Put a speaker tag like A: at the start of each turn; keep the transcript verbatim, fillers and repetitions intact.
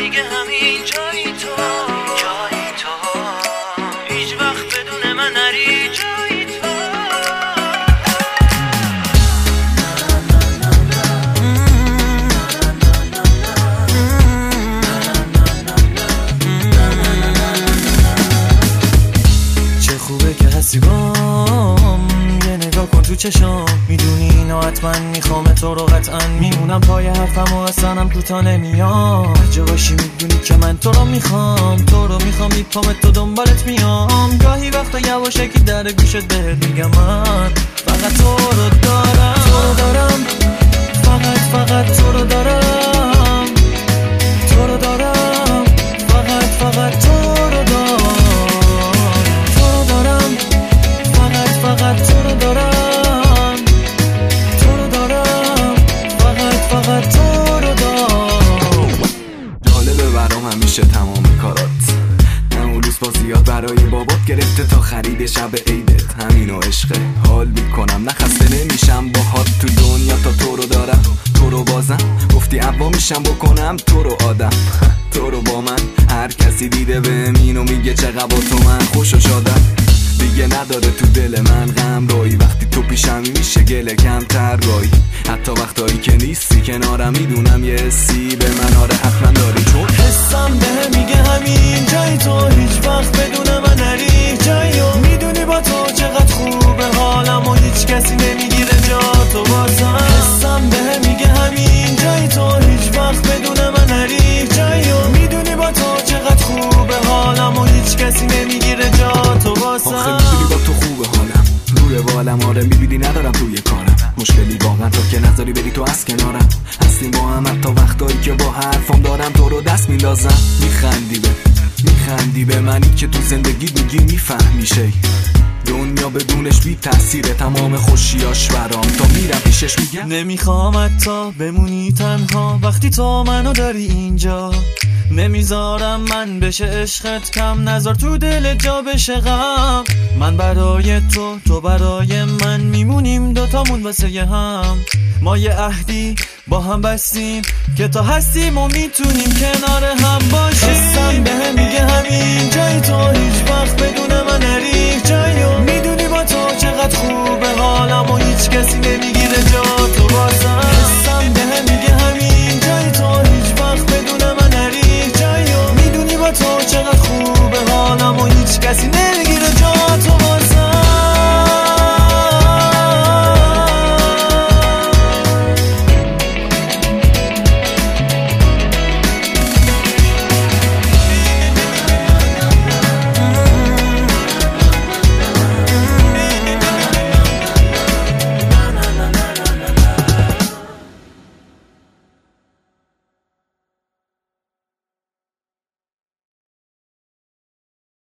A: میگه همین جایی تو، جایی تو، هیچ وقت بدون من نری جایی تو.
B: چه خوبه که هستی بام، یه نگاه کن تو چشام، میدونی اینو حتما میخوام تو رو، قطعا میمونم پای حرفم و اصلا کوتا نمیام. هر جا باشی میدونی که من تو رو میخوام، تو رو میخوام، میپامت تو دنبالت میام. گاهی وقتا یواشکی در گوشت بهت میگم من فقط تو رو دارم، تو رو دارم، فقط فقط تو رو دارم، تو رو دارم، فقط فقط تو رو دارم، تو رو دارم، فقط فقط تو رو دارم، تو رو دارم، فقط فقط تو رو دارم.
C: جالبه برام همیشه تمام کارات، همون روز با زیاد برای بابات گرفته تا خرید شب عیدت. همینو عشقه، حال میکنم نه خسته نمیشم باهات تو دنیا تا تو رو دارم. تو رو بازم گفتی عوا میشم بکنم تو رو آدم. تو رو با من هر کسی دیده بهم اینو میگه چقدر با تو من خوش و شادم. دیگه نداره تو دل من غم رایی، وقتی تو پیشمی میشه گله کمتر گاهی. حتی وقتایی که نیستی کنارم میدونم یه حسی به من آره حتما داری، چون
B: حسم به میگه همین جایی تو، هیچ وقت بدون من نری جایی. میدونی با تو چقدر خوبه حالم و هیچ کسی نمیگیره جا تو بازم. حسم به میگه همین جایی تو، هیچ وقت بدون من نری جایی. میدونی با تو چقدر خوبه حالم و هیچ کسی نمیگیره جا تو بازم.
C: آخه میدونی با تو خوبه حالم، روی بالم آره میبینی ندارم توی کارم مشکلی واقعا تو که نذاری بری تو از کنارم. هستیم با هم حتی وقتایی که با حرفام دارم تو رو دست میلازم. میخندی به میخندی به منی که تو زندگی میگی میفهمی شی، دنیا بدونش بی تأثیره تمام خوشیاش برام. تا میرم پیشش میگم
B: نمیخوام حتی بمونی تنها وقتی تو منو داری اینجا. نمیذارم من بشه عشقت کم، نذار تو دل جا بشه غم. من برای تو، تو برای من، میمونیم دوتامون واسه هم. ما یه عهدی با هم بستیم که تا هستیم و میتونیم کنار هم باشیم. حسم به میگه همین جایی تو، هیچ وقت بدون من نری جایی. میدونی با تو چقدر خوبه حالم و هیچ کس